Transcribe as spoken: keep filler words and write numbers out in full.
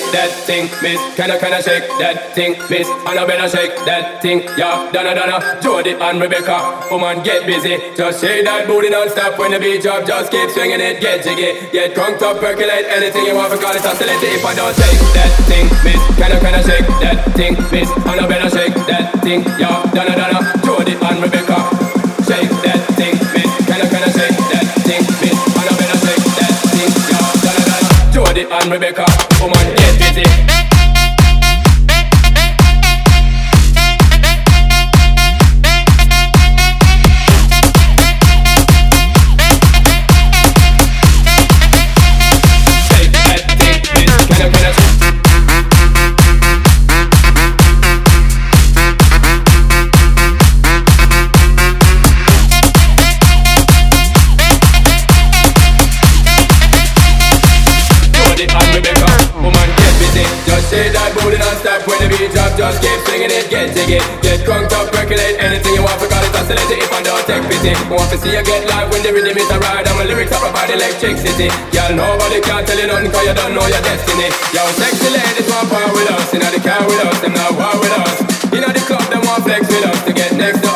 that thing, miss. Can I, can I shake that thing, miss? And I better shake that thing, yeah. Donna, Donna, Jody and Rebecca. Woman, get busy. Just shake that booty non-stop when the beat drop. Just keep swinging it, get jiggy. Get crunked up, percolate anything you want. For call it oscillate. If I don't shake that thing, miss. Can I, can I shake that thing, miss? And I better shake that thing, yeah. Donna, Donna, Jody and Rebecca. Shake that thing, miss. Can I, can I shake that thing, miss? And I better shake that thing, yeah. Donna, Donna, Jody and Rebecca. Woman, get busy. Just keep singing it, get jiggy. Get crunked up, percolate anything you want. For call it oscillate. If I don't take pity, want to see you get live when the rhythm is a ride. And my lyrics are provide electricity. Y'all nobody can tell you nothing, cause you don't know your destiny. Yo, sexy ladies want power with us. Inna the car with us, them not war with us. Inna the club, them want flex with us. To get next